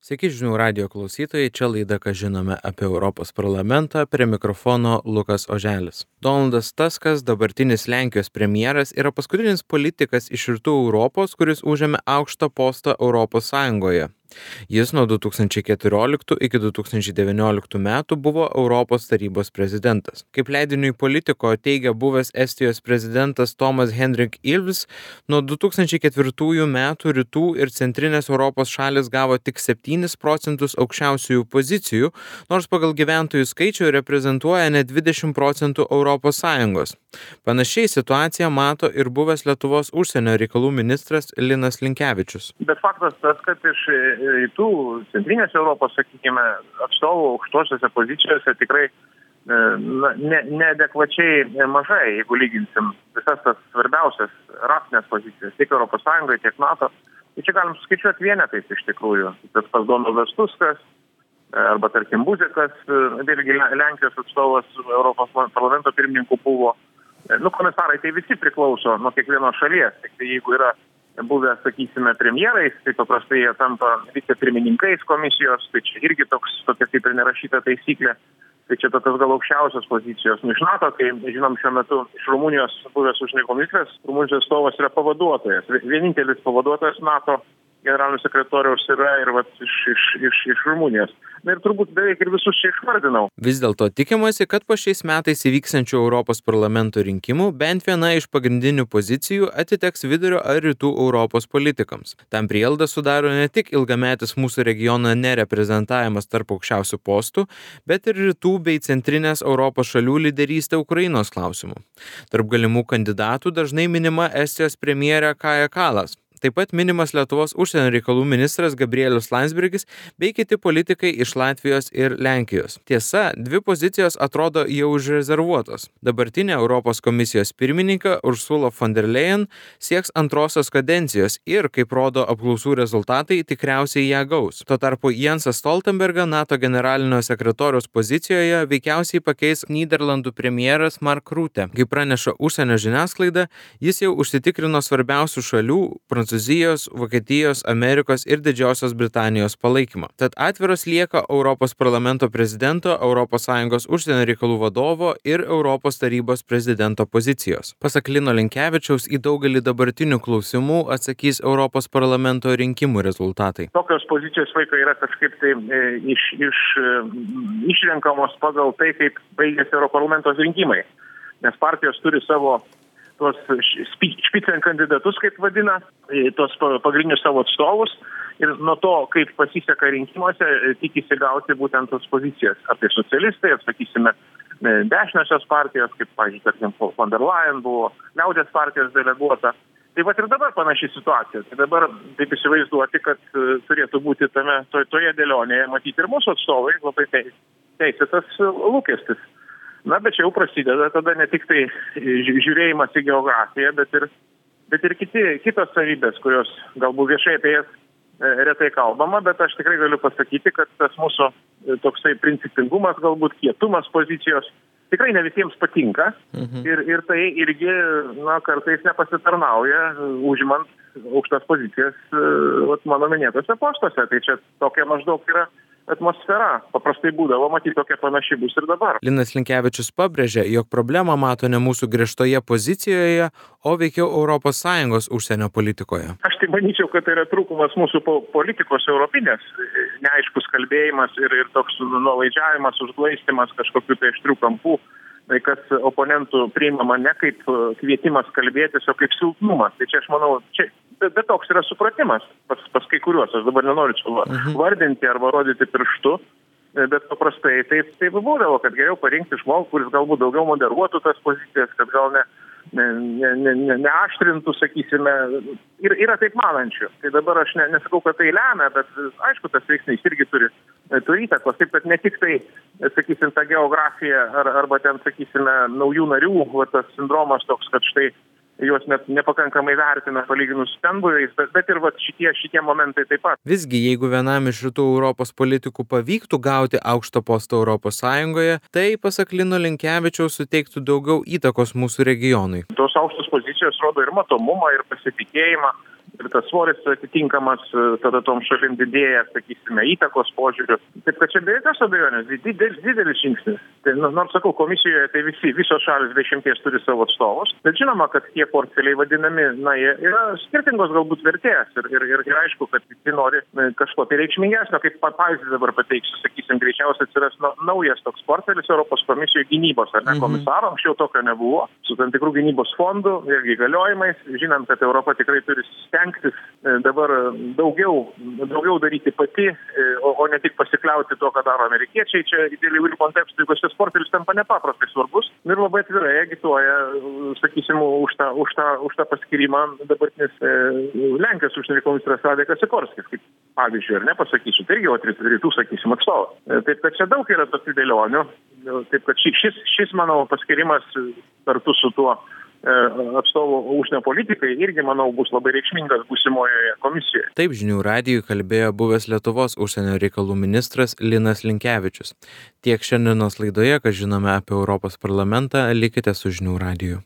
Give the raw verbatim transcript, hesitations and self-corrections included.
Sveiki žinių radijo klausytojai, čia laida, ką žinome apie Europos parlamentą, prie mikrofono Lukas Oželis. Donaldas Tuskas, dabartinis Lenkijos premjeras, yra paskutinis politikas iš rytų Europos, kuris užėmė aukštą postą Europos Sąjungoje. Jis nuo du tūkstančiai keturioliktų iki du tūkstančiai devynioliktų metų buvo Europos tarybos prezidentas. Kaip leidiniui Politico teigia buvęs Estijos prezidentas Tomas Hendrik Ilves, nuo du tūkstančiai ketvirtųjų metų rytų ir centrinės Europos šalis gavo tik septynis procentus aukščiausiųjų pozicijų, nors pagal gyventojų skaičių reprezentuoja net dvidešimt procentų Europos Sąjungos. Panašiai situaciją mato ir buvęs Lietuvos užsienio reikalų ministras Linas Linkevičius. Bet faktas tas, kad iš rytų centrinės Europos, sakykime, atstovų aukštosiose pozicijose tikrai na, ne, neadekvačiai mažai, jeigu lyginsim visas tas svarbiausias rasinės pozicijas, tiek Europos Sąjungoje, tiek NATO. Tai čia galim skaičiuoti vienetais iš tikrųjų. Tas pas Donaldas Tuskas, arba tarkim Buzikas, vėlgi Lenkijos atstovas Europos parlamento pirmininkų buvo. Nu, komisarai tai visi priklauso nuo kiekvienos šalies. Tik tai jeigu yra buvę, sakysime, premjerais, tai paprastai jie tampa vicepirmininkais komisijos, tai čia irgi toks, tokia kaip ir nerašyta taisyklė. Tai čia tokios gal aukščiausios pozicijos. Nu, iš NATO, tai žinom, šiuo metu iš Rumunijos buvęs užsienio ministras, Rumunijos atstovas yra pavaduotojas. Vienintelis pavaduotojas NATO generalinio sekretoriaus yra ir vat, iš, iš, iš, iš Rumunijos. Na ir turbūt beveik ir visus čia išvardinau. Vis dėlto tikimasi, kad po šiais metais įvyksiančių Europos parlamento rinkimų bent viena iš pagrindinių pozicijų atiteks vidurio ar rytų Europos politikams. Tam prielaidą sudaro ne tik ilgametis mūsų regiono nereprezentavimas tarp aukščiausių postų, bet ir rytų bei centrinės Europos šalių lyderystė Ukrainos klausimų. Tarp galimų kandidatų dažnai minima Estijos premjerė Kaja Kallas. Taip pat minimas Lietuvos užsienio reikalų ministras Gabrielius Landsbergis bei kiti politikai iš Latvijos ir Lenkijos. Tiesa, dvi pozicijos atrodo jau užrezervuotos. Dabartinė Europos komisijos pirmininkė Ursula von der Leyen sieks antrosios kadencijos ir, kaip rodo apklausų rezultatai, tikriausiai ją gaus. Tuo tarpu Jensas Stoltenbergą NATO generalinio sekretoriaus pozicijoje veikiausiai pakeis Nyderlandų premjeras Mark Rutte. Kaip praneša užsienio žiniasklaida, jis jau užsitikrino svarbiausių šalių Prancūzijos, Vokietijos, Amerikos ir Didžiosios Britanijos palaikymą. Tad atviros lieka Europos parlamento prezidento, Europos Sąjungos užsienio reikalų vadovo ir Europos tarybos prezidento pozicijos. Pasak Lino Linkevičiaus, į daugelį dabartinių klausimų atsakys Europos parlamento rinkimų rezultatai. Tokios pozicijos vaikai yra kažkaip tai e, iš, iš, e, išrenkamos pagal tai, kaip baigėsi Europarlamentos rinkimai. Nes partijos turi savo tuos špicen kandidatus, kaip vadina, tuos pagrindinius savo atstovus ir nuo to, kaip pasiseka rinkimuose, tikisi gauti būtent tos pozicijas. Apie socialistai, sakysime, dešiniosios partijos, kaip, pavyzdžiui, tarkim, von der Leyen buvo, liaudės partijos deleguota. Tai vat ir dabar panaši situacija. Tai dabar taip įsivaizduoti, kad turėtų būti tame, to, toje dėlionėje matyti ir mūsų atstovai, labai teisėtas lūkestis. Na, bet čia jau prasideda tada ne tik tai žiūrėjimas į geografiją, bet ir, bet ir kiti, kitos savybės, kurios galbūt viešai apie jas retai kalbama, bet aš tikrai galiu pasakyti, kad tas mūsų toksai principingumas, galbūt kietumas pozicijos tikrai ne visiems patinka mhm. ir, ir tai irgi, na, kartais nepasitarnauja, užimant aukštas pozicijas vat, mano minėtose postuose. Tai čia tokia maždaug yra atmosfera. Paprastai būdavo, matyti, tokia panaši bus ir dabar. Linas Linkevičius pabrėžė, jog problemą mato ne mūsų griežtoje pozicijoje, o veikiau Europos Sąjungos užsienio politikoje. Aš tai manyčiau, kad tai yra trūkumas mūsų politikos europinės, neaiškus kalbėjimas ir, ir toks nuolaidžiavimas, užglaistimas kažkokių tai aštrių kampų, kad oponentų priimama ne kaip kvietimas kalbėtis, o kaip silpnumas. Tai čia aš manau, čia Bet, bet toks yra supratimas pas, pas kai kuriuos, aš dabar nenoriu čia uh-huh. vardinti arba rodyti pirštu, bet paprastai taip, taip būdavo, kad geriau parinkti žmogų, kuris galbūt daugiau moderuotų tas pozicijas, kad gal ne, ne, ne, ne, ne, neaštrintų, sakysime, ir yra taip manančių. Tai dabar aš ne, nesakau, kad tai lemia, bet aišku, tas veiksnys irgi turi, turi įtakos, taip kad ne tik tai, sakysim, ta geografija ar, arba ten, sakysime, naujų narių, va, tas sindromas toks, kad štai juos net nepakankamai vertina palyginus su ten buvėjais, bet, bet ir vat, šitie, šitie momentai taip pat. Visgi, jeigu vienam iš rytų Europos politikų pavyktų gauti aukštą postą Europos Sąjungoje, tai, pasak Lino Linkevičiaus, suteiktų daugiau įtakos mūsų regionui. Tos aukštos pozicijos rodo ir matomumą, ir pasitikėjimą, ir tas svoris atitinkamas, tada tom šalim didėja, sakysime, įtakos požiūriu. Taip, kad čia be jokios abejonės, didelis, didelis žingsnis. Tai, nors sakau, komisijoje tai visi, visos šalis dešimties turi savo atstovus, bet žinoma, kad tie portfeliai vadinami, na, jie yra skirtingos galbūt vertės ir, ir, ir, ir aišku, kad visi nori kažko tai reikšmingesnio, kaip pavyzdį dabar pateiksiu, sakysim, greičiausiai atsiras na, naujas toks portfelis Europos komisijoje gynybos, ar ne, komisaro, anksčiau tokio nebuvo, su tam tikrų gynybos fondų irgi galiojimais, žinant, kad Europa tikrai turi stengtis dabar daugiau, daugiau daryti pati, o, o ne tik pasikliauti to, ką daro amerikiečiai, čia dėl įvairių kontekstų, jeigu šis portfelis tampa nepaprastai svarbus ir labai atvirai agituoja, sakysim, už tą, už tą, už tą paskirimą dabartinis e, Lenkijos užsienio reikalų ministras Radekas Sikorskis, kaip pavyzdžiui, ar nepasakysiu, tai irgi, o rytų, sakysim, atstovas. E, taip, kad čia daug yra tokių dėlionių, taip, kad šis, šis, manau, paskirimas kartu su tuo atstovų užsienio politikai irgi, manau, bus labai reikšmingas būsimojoje komisijoje. Taip žinių radijui kalbėjo buvęs Lietuvos užsienio reikalų ministras Linas Linkevičius. Tiek šiandienos laidoje, ką žinome apie Europos parlamentą, likite su žinių radiju.